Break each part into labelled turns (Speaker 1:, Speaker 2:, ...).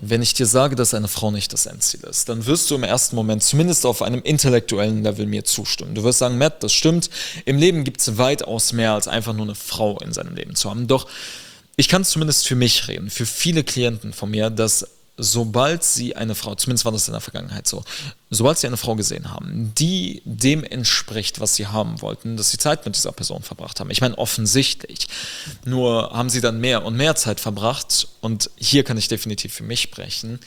Speaker 1: wenn ich dir sage, dass eine Frau nicht das Endziel ist, dann wirst du im ersten Moment zumindest auf einem intellektuellen Level mir zustimmen. Du wirst sagen, Matt, das stimmt, im Leben gibt es weitaus mehr als einfach nur eine Frau in seinem Leben zu haben. Doch ich kann zumindest für mich reden, für viele Klienten von mir, dass sobald sie eine Frau, zumindest war das in der Vergangenheit so, sobald sie eine Frau gesehen haben, die dem entspricht, was sie haben wollten, dass sie Zeit mit dieser Person verbracht haben. Ich meine, offensichtlich. Nur haben sie dann mehr und mehr Zeit verbracht und hier kann ich definitiv für mich sprechen.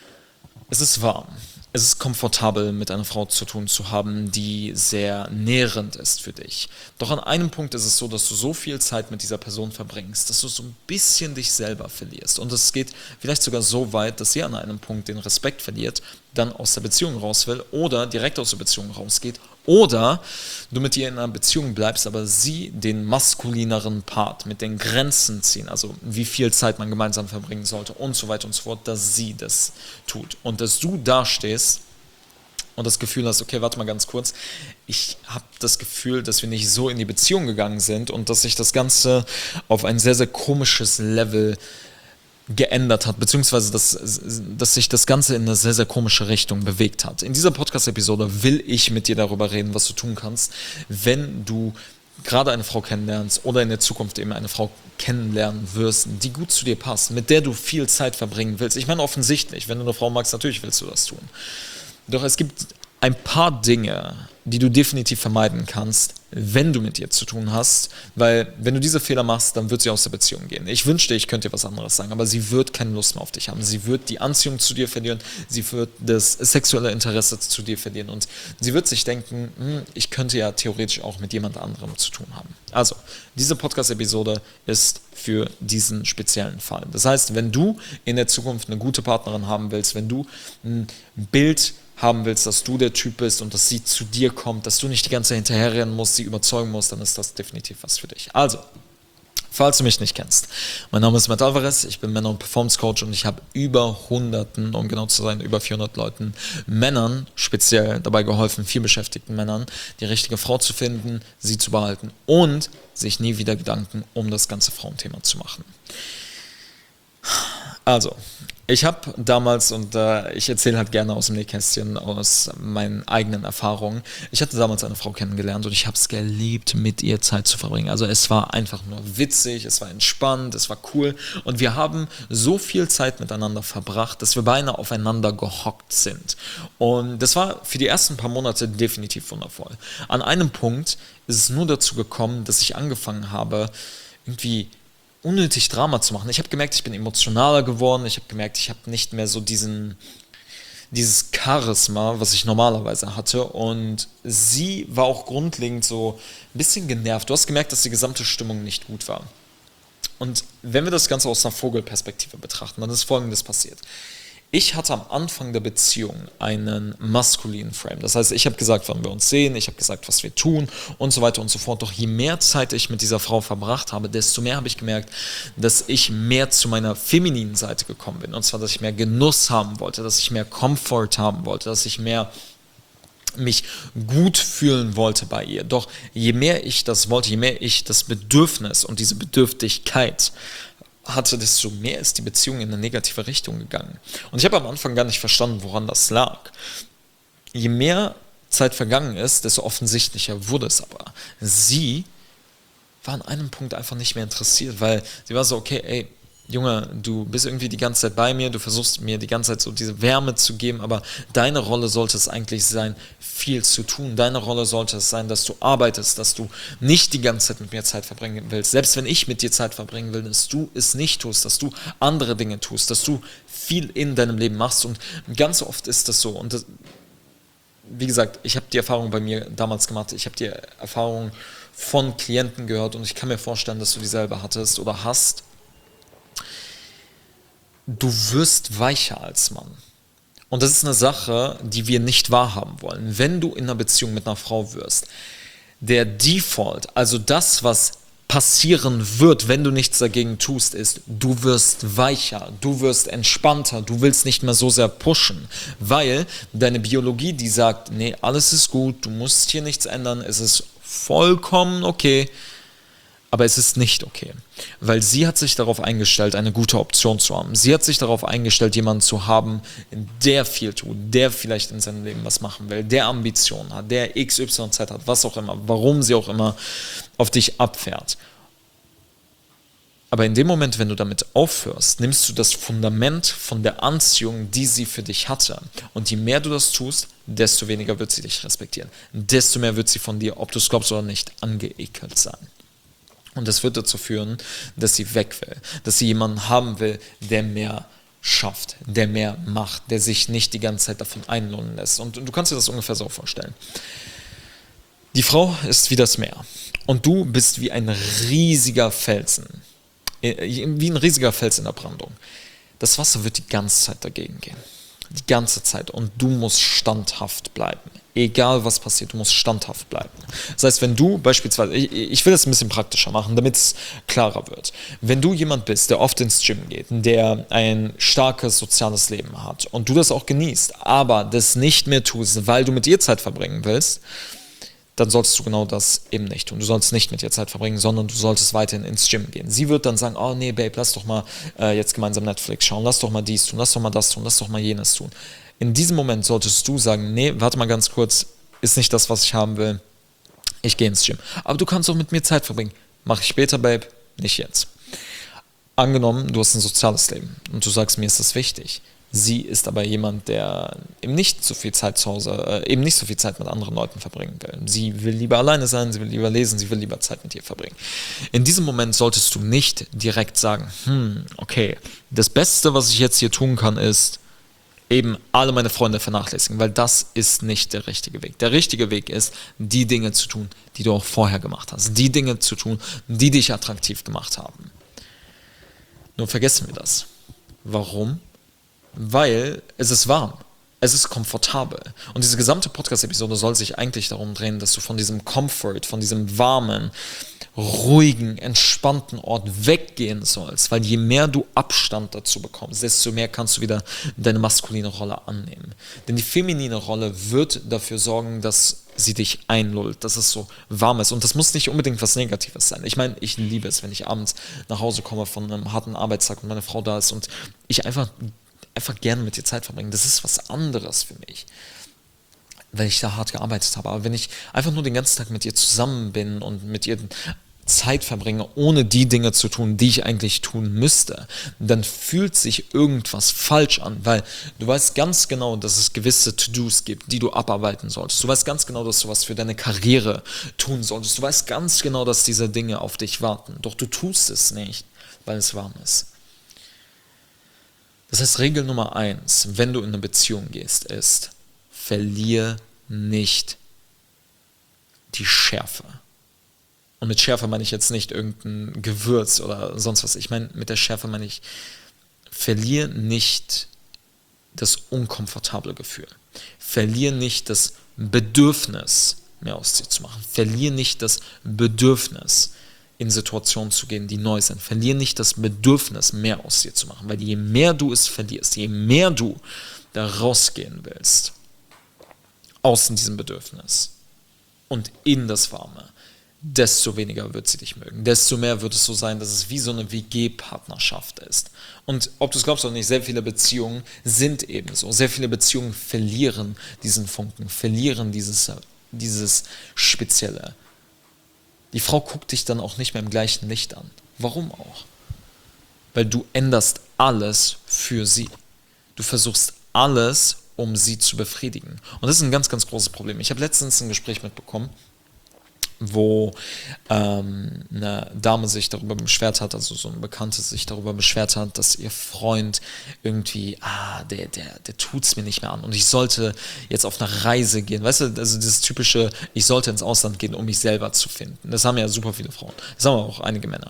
Speaker 1: Es ist warm. Es ist komfortabel, mit einer Frau zu tun zu haben, die sehr nährend ist für dich. Doch an einem Punkt ist es so, dass du so viel Zeit mit dieser Person verbringst, dass du so ein bisschen dich selber verlierst. Und es geht vielleicht sogar so weit, dass sie an einem Punkt den Respekt verliert, dann aus der Beziehung raus will oder direkt aus der Beziehung rausgeht oder du mit ihr in einer Beziehung bleibst, aber sie den maskulineren Part mit den Grenzen ziehen, also wie viel Zeit man gemeinsam verbringen sollte und so weiter und so fort, dass sie das tut und dass du dastehst und das Gefühl hast, okay, warte mal ganz kurz, ich habe das Gefühl, dass wir nicht so in die Beziehung gegangen sind und dass sich das Ganze auf ein sehr, sehr komisches Level geändert hat, beziehungsweise dass sich das Ganze in eine sehr, sehr komische Richtung bewegt hat. In dieser Podcast-Episode will ich mit dir darüber reden, was du tun kannst, wenn du gerade eine Frau kennenlernst oder in der Zukunft eben eine Frau kennenlernen wirst, die gut zu dir passt, mit der du viel Zeit verbringen willst. Ich meine, offensichtlich, wenn du eine Frau magst, natürlich willst du das tun. Doch es gibt ein paar Dinge, die du definitiv vermeiden kannst, wenn du mit ihr zu tun hast, weil wenn du diese Fehler machst, dann wird sie aus der Beziehung gehen. Ich wünschte, ich könnte dir was anderes sagen, aber sie wird keine Lust mehr auf dich haben. Sie wird die Anziehung zu dir verlieren, sie wird das sexuelle Interesse zu dir verlieren und sie wird sich denken, ich könnte ja theoretisch auch mit jemand anderem zu tun haben. Also, diese Podcast-Episode ist für diesen speziellen Fall. Das heißt, wenn du in der Zukunft eine gute Partnerin haben willst, wenn du ein Bild haben willst, dass du der Typ bist und dass sie zu dir kommt, dass du nicht die ganze Zeit hinterherrennen musst, sie überzeugen musst, dann ist das definitiv was für dich. Also, falls du mich nicht kennst, mein Name ist Matt Alvarez, ich bin Männer- und Performance Coach und ich habe über Hunderten, um genau zu sein, über 400 Leuten, Männern speziell dabei geholfen, viel beschäftigten Männern, die richtige Frau zu finden, sie zu behalten und sich nie wieder Gedanken um das ganze Frauenthema zu machen. Also, ich habe damals, und ich erzähle halt gerne aus dem Nähkästchen, aus meinen eigenen Erfahrungen, ich hatte damals eine Frau kennengelernt und ich habe es geliebt, mit ihr Zeit zu verbringen. Also es war einfach nur witzig, es war entspannt, es war cool und wir haben so viel Zeit miteinander verbracht, dass wir beinahe aufeinander gehockt sind. Und das war für die ersten paar Monate definitiv wundervoll. An einem Punkt ist es nur dazu gekommen, dass ich angefangen habe, irgendwie unnötig Drama zu machen. Ich habe gemerkt, ich bin emotionaler geworden. Ich habe gemerkt, ich habe nicht mehr so dieses Charisma, was ich normalerweise hatte. Und sie war auch grundlegend so ein bisschen genervt. Du hast gemerkt, dass die gesamte Stimmung nicht gut war. Und wenn wir das Ganze aus einer Vogelperspektive betrachten, dann ist Folgendes passiert. Ich hatte am Anfang der Beziehung einen maskulinen Frame. Das heißt, ich habe gesagt, wann wir uns sehen, ich habe gesagt, was wir tun und so weiter und so fort. Doch je mehr Zeit ich mit dieser Frau verbracht habe, desto mehr habe ich gemerkt, dass ich mehr zu meiner femininen Seite gekommen bin. Und zwar, dass ich mehr Genuss haben wollte, dass ich mehr Comfort haben wollte, dass ich mehr mich gut fühlen wollte bei ihr. Doch je mehr ich das wollte, je mehr ich das Bedürfnis und diese Bedürftigkeit hatte, desto mehr ist die Beziehung in eine negative Richtung gegangen. Und ich habe am Anfang gar nicht verstanden, woran das lag. Je mehr Zeit vergangen ist, desto offensichtlicher wurde es aber. Sie war an einem Punkt einfach nicht mehr interessiert, weil sie war so, okay, ey, Junge, du bist irgendwie die ganze Zeit bei mir, du versuchst mir die ganze Zeit so diese Wärme zu geben, aber deine Rolle sollte es eigentlich sein, viel zu tun. Deine Rolle sollte es sein, dass du arbeitest, dass du nicht die ganze Zeit mit mir Zeit verbringen willst. Selbst wenn ich mit dir Zeit verbringen will, dass du es nicht tust, dass du andere Dinge tust, dass du viel in deinem Leben machst. Und ganz oft ist das so. Und das, wie gesagt, ich habe die Erfahrung bei mir damals gemacht, ich habe die Erfahrung von Klienten gehört und ich kann mir vorstellen, dass du dieselbe hattest oder hast. Du wirst weicher als Mann. Und das ist eine Sache, die wir nicht wahrhaben wollen. Wenn du in einer Beziehung mit einer Frau wirst, der Default, also das, was passieren wird, wenn du nichts dagegen tust, ist, du wirst weicher, du wirst entspannter, du willst nicht mehr so sehr pushen, weil deine Biologie, die sagt, nee, alles ist gut, du musst hier nichts ändern, es ist vollkommen okay, Aber es ist nicht okay, weil sie hat sich darauf eingestellt, eine gute Option zu haben. Sie hat sich darauf eingestellt, jemanden zu haben, der viel tut, der vielleicht in seinem Leben was machen will, der Ambitionen hat, der XYZ hat, was auch immer, warum sie auch immer auf dich abfährt. Aber in dem Moment, wenn du damit aufhörst, nimmst du das Fundament von der Anziehung, die sie für dich hatte. Und je mehr du das tust, desto weniger wird sie dich respektieren. Desto mehr wird sie von dir, ob du es glaubst oder nicht, angeekelt sein. Und das wird dazu führen, dass sie weg will, dass sie jemanden haben will, der mehr schafft, der mehr macht, der sich nicht die ganze Zeit davon einlullen lässt. Und du kannst dir das ungefähr so vorstellen. Die Frau ist wie das Meer und du bist wie ein riesiger Felsen, wie ein riesiger Fels in der Brandung. Das Wasser wird die ganze Zeit dagegen gehen, die ganze Zeit, und du musst standhaft bleiben. Egal was passiert, du musst standhaft bleiben. Das heißt, wenn du beispielsweise, ich will das ein bisschen praktischer machen, damit es klarer wird. Wenn du jemand bist, der oft ins Gym geht, der ein starkes soziales Leben hat und du das auch genießt, aber das nicht mehr tust, weil du mit ihr Zeit verbringen willst, dann solltest du genau das eben nicht tun. Du sollst nicht mit ihr Zeit verbringen, sondern du solltest weiterhin ins Gym gehen. Sie wird dann sagen, oh nee, Babe, lass doch mal jetzt gemeinsam Netflix schauen, lass doch mal dies tun, lass doch mal das tun, lass doch mal jenes tun. In diesem Moment solltest du sagen, nee, warte mal ganz kurz, ist nicht das, was ich haben will, ich gehe ins Gym. Aber du kannst doch mit mir Zeit verbringen. Mach ich später, Babe, nicht jetzt. Angenommen, du hast ein soziales Leben und du sagst, mir ist das wichtig. Sie ist aber jemand, der eben nicht so viel Zeit zu Hause, eben nicht so viel Zeit mit anderen Leuten verbringen will. Sie will lieber alleine sein, sie will lieber lesen, sie will lieber Zeit mit dir verbringen. In diesem Moment solltest du nicht direkt sagen, okay, das Beste, was ich jetzt hier tun kann, ist eben alle meine Freunde vernachlässigen, weil das ist nicht der richtige Weg. Der richtige Weg ist, die Dinge zu tun, die du auch vorher gemacht hast. Die Dinge zu tun, die dich attraktiv gemacht haben. Nur vergessen wir das. Warum? Weil es ist warm. Es ist komfortabel. Und diese gesamte Podcast-Episode soll sich eigentlich darum drehen, dass du von diesem Comfort, von diesem warmen, ruhigen, entspannten Ort weggehen sollst. Weil je mehr du Abstand dazu bekommst, desto mehr kannst du wieder deine maskuline Rolle annehmen. Denn die feminine Rolle wird dafür sorgen, dass sie dich einlullt, dass es so warm ist. Und das muss nicht unbedingt was Negatives sein. Ich meine, ich liebe es, wenn ich abends nach Hause komme von einem harten Arbeitstag und meine Frau da ist und ich einfach gerne mit ihr Zeit verbringen. Das ist was anderes für mich, weil ich da hart gearbeitet habe. Aber wenn ich einfach nur den ganzen Tag mit ihr zusammen bin und mit ihr Zeit verbringe, ohne die Dinge zu tun, die ich eigentlich tun müsste, dann fühlt sich irgendwas falsch an, weil du weißt ganz genau, dass es gewisse To-Dos gibt, die du abarbeiten solltest. Du weißt ganz genau, dass du was für deine Karriere tun solltest. Du weißt ganz genau, dass diese Dinge auf dich warten. Doch du tust es nicht, weil es warm ist. Das heißt, Regel Nummer 1, wenn du in eine Beziehung gehst, ist, verlier nicht die Schärfe. Und mit Schärfe meine ich jetzt nicht irgendein Gewürz oder sonst was. Ich meine, mit der Schärfe meine ich, verlier nicht das unkomfortable Gefühl. Verlier nicht das Bedürfnis, mehr aus dir zu machen. Verlier nicht das Bedürfnis, in Situationen zu gehen, die neu sind. Verlier nicht das Bedürfnis, mehr aus dir zu machen, weil je mehr du es verlierst, je mehr du da rausgehen willst, aus diesem Bedürfnis und in das Warme, desto weniger wird sie dich mögen. Desto mehr wird es so sein, dass es wie so eine WG-Partnerschaft ist. Und ob du es glaubst oder nicht, sehr viele Beziehungen sind ebenso. Sehr viele Beziehungen verlieren diesen Funken, verlieren dieses Spezielle. Die Frau guckt dich dann auch nicht mehr im gleichen Licht an. Warum auch? Weil du änderst alles für sie. Du versuchst alles, um sie zu befriedigen. Und das ist ein ganz, ganz großes Problem. Ich habe letztens ein Gespräch mitbekommen, wo eine Dame sich darüber beschwert hat, also so eine Bekannte sich darüber beschwert hat, dass ihr Freund irgendwie, der tut's mir nicht mehr an und ich sollte jetzt auf eine Reise gehen, weißt du, also dieses typische, ich sollte ins Ausland gehen, um mich selber zu finden. Das haben ja super viele Frauen, das haben auch einige Männer.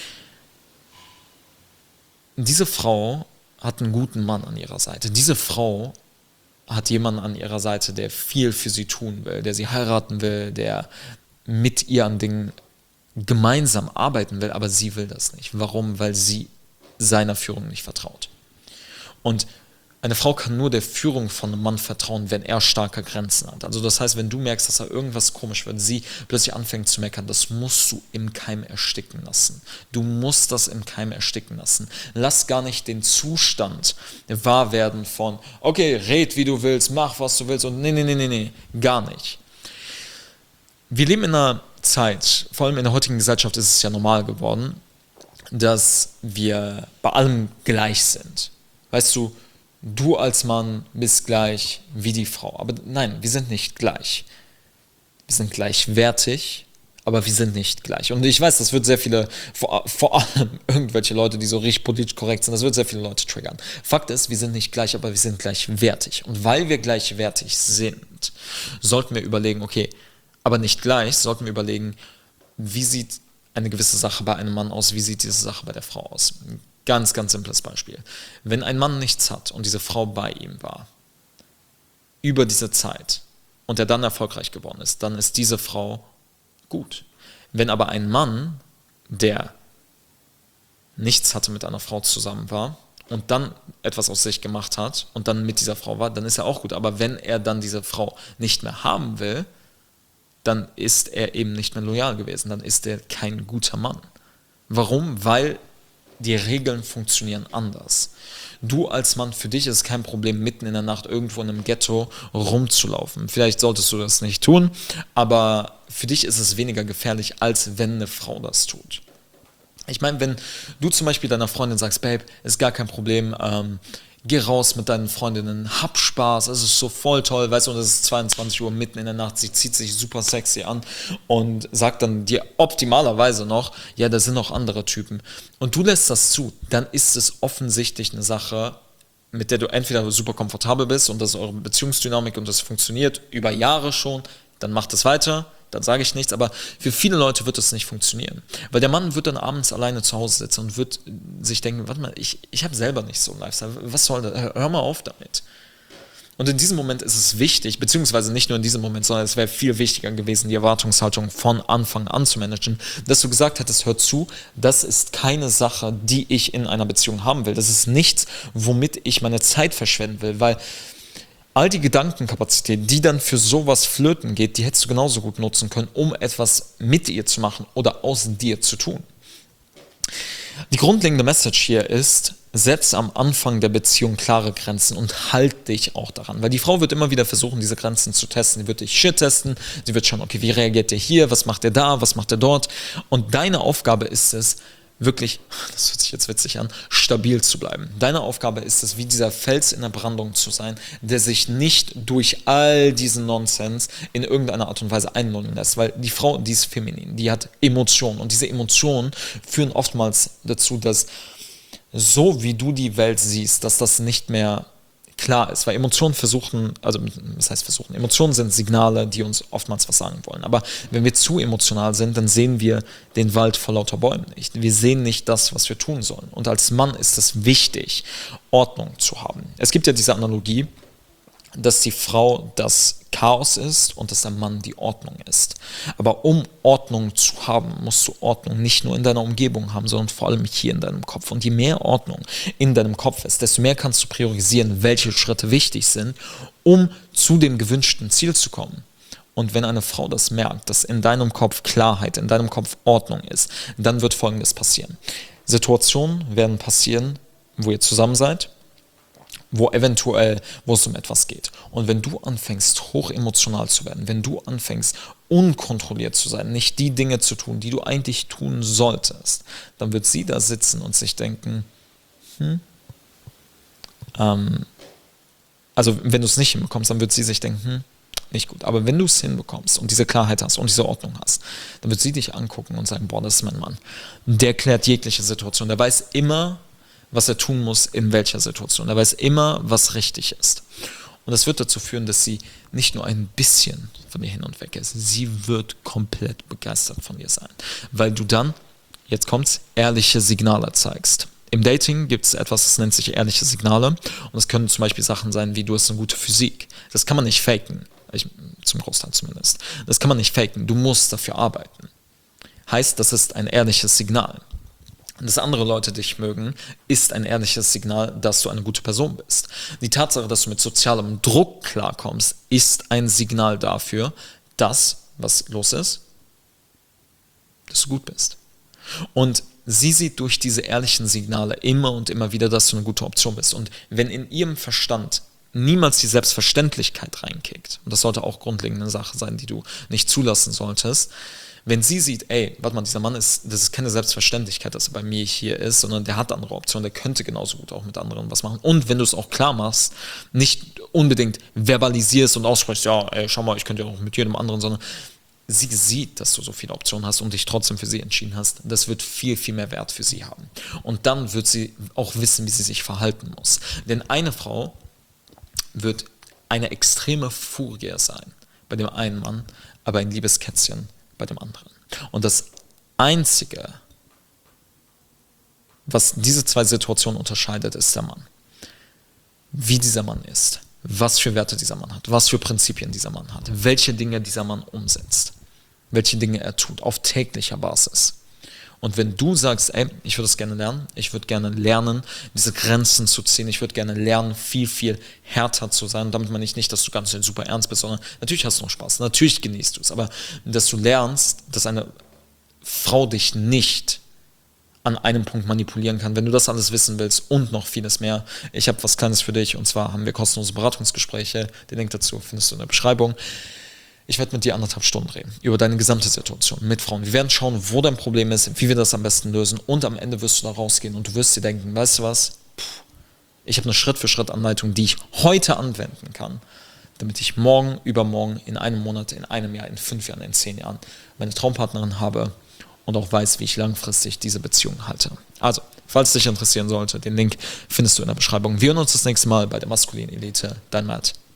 Speaker 1: Diese Frau hat einen guten Mann an ihrer Seite. Diese Frau hat jemanden an ihrer Seite, der viel für sie tun will, der sie heiraten will, der mit ihr an Dingen gemeinsam arbeiten will, aber sie will das nicht. Warum? Weil sie seiner Führung nicht vertraut. Und Eine Frau kann nur der Führung von einem Mann vertrauen, wenn er starke Grenzen hat. Also das heißt, wenn du merkst, dass da irgendwas komisch wird, sie plötzlich anfängt zu meckern, das musst du im Keim ersticken lassen. Du musst das im Keim ersticken lassen. Lass gar nicht den Zustand wahr werden von, okay, red wie du willst, mach was du willst und nee, gar nicht. Wir leben in einer Zeit, vor allem in der heutigen Gesellschaft ist es ja normal geworden, dass wir bei allem gleich sind. Weißt du, du als Mann bist gleich wie die Frau. Aber nein, wir sind nicht gleich. Wir sind gleichwertig, aber wir sind nicht gleich. Und ich weiß, das wird sehr viele, vor allem irgendwelche Leute, die so richtig politisch korrekt sind, das wird sehr viele Leute triggern. Fakt ist, wir sind nicht gleich, aber wir sind gleichwertig. Und weil wir gleichwertig sind, sollten wir überlegen, okay, aber nicht gleich, sollten wir überlegen, wie sieht eine gewisse Sache bei einem Mann aus, wie sieht diese Sache bei der Frau aus. Ganz, ganz simples Beispiel. Wenn ein Mann nichts hat und diese Frau bei ihm war, über diese Zeit, und er dann erfolgreich geworden ist, dann ist diese Frau gut. Wenn aber ein Mann, der nichts hatte, mit einer Frau zusammen war und dann etwas aus sich gemacht hat und dann mit dieser Frau war, dann ist er auch gut. Aber wenn er dann diese Frau nicht mehr haben will, dann ist er eben nicht mehr loyal gewesen, dann ist er kein guter Mann. Warum? Weil die Regeln funktionieren anders. Du als Mann, für dich ist es kein Problem, mitten in der Nacht irgendwo in einem Ghetto rumzulaufen. Vielleicht solltest du das nicht tun, aber für dich ist es weniger gefährlich, als wenn eine Frau das tut. Ich meine, wenn du zum Beispiel deiner Freundin sagst, Babe, ist gar kein Problem, geh raus mit deinen Freundinnen, hab Spaß, es ist so voll toll, weißt du, und es ist 22 Uhr mitten in der Nacht, sie zieht sich super sexy an und sagt dann dir optimalerweise noch, ja, da sind noch andere Typen. Und du lässt das zu, dann ist es offensichtlich eine Sache, mit der du entweder super komfortabel bist und das ist eure Beziehungsdynamik und das funktioniert über Jahre schon, dann macht es weiter, dann sage ich nichts, aber für viele Leute wird das nicht funktionieren. Weil der Mann wird dann abends alleine zu Hause sitzen und wird sich denken, warte mal, ich habe selber nicht so einen Lifestyle, was soll das, hör mal auf damit. Und in diesem Moment ist es wichtig, beziehungsweise nicht nur in diesem Moment, sondern es wäre viel wichtiger gewesen, die Erwartungshaltung von Anfang an zu managen, dass du gesagt hättest, hör zu, das ist keine Sache, die ich in einer Beziehung haben will. Das ist nichts, womit ich meine Zeit verschwenden will, weil all die Gedankenkapazität, die dann für sowas flöten geht, die hättest du genauso gut nutzen können, um etwas mit dir zu machen oder aus dir zu tun. Die grundlegende Message hier ist, setz am Anfang der Beziehung klare Grenzen und halt dich auch daran. Weil die Frau wird immer wieder versuchen, diese Grenzen zu testen. Sie wird dich shit testen, sie wird schauen, okay, wie reagiert der hier, was macht der da, was macht der dort. Und deine Aufgabe ist es, wirklich, das hört sich jetzt witzig an, stabil zu bleiben. Deine Aufgabe ist es, wie dieser Fels in der Brandung zu sein, der sich nicht durch all diesen Nonsens in irgendeiner Art und Weise einlullen lässt, weil die Frau, die ist feminin, die hat Emotionen und diese Emotionen führen oftmals dazu, dass so wie du die Welt siehst, dass das nicht mehr klar ist, weil Emotionen Emotionen sind Signale, die uns oftmals was sagen wollen. Aber wenn wir zu emotional sind, dann sehen wir den Wald vor lauter Bäumen nicht. Wir sehen nicht das, was wir tun sollen. Und als Mann ist es wichtig, Ordnung zu haben. Es gibt ja diese Analogie, dass die Frau das Chaos ist und dass der Mann die Ordnung ist. Aber um Ordnung zu haben, musst du Ordnung nicht nur in deiner Umgebung haben, sondern vor allem hier in deinem Kopf. Und je mehr Ordnung in deinem Kopf ist, desto mehr kannst du priorisieren, welche Schritte wichtig sind, um zu dem gewünschten Ziel zu kommen. Und wenn eine Frau das merkt, dass in deinem Kopf Klarheit, in deinem Kopf Ordnung ist, dann wird Folgendes passieren. Situationen werden passieren, wo ihr zusammen seid, wo es um etwas geht. Und wenn du anfängst, hochemotional zu werden, wenn du anfängst, unkontrolliert zu sein, nicht die Dinge zu tun, die du eigentlich tun solltest, dann wird sie da sitzen und sich denken, also wenn du es nicht hinbekommst, dann wird sie sich denken, nicht gut. Aber wenn du es hinbekommst und diese Klarheit hast und diese Ordnung hast, dann wird sie dich angucken und sagen, boah, das ist mein Mann. Der klärt jegliche Situation. Der weiß immer, was er tun muss, in welcher Situation. Er weiß immer, was richtig ist. Und das wird dazu führen, dass sie nicht nur ein bisschen von dir hin und weg ist, sie wird komplett begeistert von dir sein. Weil du dann, jetzt kommt's, ehrliche Signale zeigst. Im Dating gibt es etwas, das nennt sich ehrliche Signale. Und das können zum Beispiel Sachen sein, wie du hast eine gute Physik. Das kann man nicht faken. Zum Großteil zumindest. Das kann man nicht faken. Du musst dafür arbeiten. Heißt, das ist ein ehrliches Signal. dass andere Leute dich mögen, ist ein ehrliches Signal, dass du eine gute Person bist. Die Tatsache, dass du mit sozialem Druck klarkommst, ist ein Signal dafür, dass, was los ist, dass du gut bist. Und sie sieht durch diese ehrlichen Signale immer und immer wieder, dass du eine gute Option bist. Und wenn in ihrem Verstand niemals die Selbstverständlichkeit reinkickt, und das sollte auch grundlegend eine Sache sein, die du nicht zulassen solltest, wenn sie sieht, ey, warte mal, dieser Mann das ist keine Selbstverständlichkeit, dass er bei mir hier ist, sondern der hat andere Optionen, der könnte genauso gut auch mit anderen was machen. Und wenn du es auch klar machst, nicht unbedingt verbalisierst und aussprichst, ja, ey, schau mal, ich könnte ja auch mit jedem anderen, sondern sie sieht, dass du so viele Optionen hast und dich trotzdem für sie entschieden hast, das wird viel, viel mehr Wert für sie haben. Und dann wird sie auch wissen, wie sie sich verhalten muss. Denn eine Frau wird eine extreme Furie sein bei dem einen Mann, aber ein liebes Kätzchen bei dem anderen. Und das Einzige, was diese zwei Situationen unterscheidet, ist der Mann. Wie dieser Mann ist, was für Werte dieser Mann hat, was für Prinzipien dieser Mann hat, welche Dinge dieser Mann umsetzt, welche Dinge er tut, auf täglicher Basis. Und wenn du sagst, ey, ich würde es gerne lernen, ich würde gerne lernen, diese Grenzen zu ziehen, ich würde gerne lernen, viel, viel härter zu sein, und damit meine ich nicht, dass du ganz super ernst bist, sondern natürlich hast du noch Spaß, natürlich genießt du es, aber dass du lernst, dass eine Frau dich nicht an einem Punkt manipulieren kann. Wenn du das alles wissen willst und noch vieles mehr, ich habe was Kleines für dich, und zwar haben wir kostenlose Beratungsgespräche, den Link dazu findest du in der Beschreibung. Ich werde mit dir 1,5 Stunden reden über deine gesamte Situation mit Frauen. Wir werden schauen, wo dein Problem ist, wie wir das am besten lösen, und am Ende wirst du da rausgehen und du wirst dir denken, weißt du was, ich habe eine Schritt-für-Schritt-Anleitung, die ich heute anwenden kann, damit ich morgen, übermorgen, in einem Monat, in einem Jahr, in 5 Jahren, in 10 Jahren meine Traumpartnerin habe und auch weiß, wie ich langfristig diese Beziehung halte. Also, falls dich interessieren sollte, den Link findest du in der Beschreibung. Wir hören uns das nächste Mal bei der Maskulinen Elite. Dein Matt.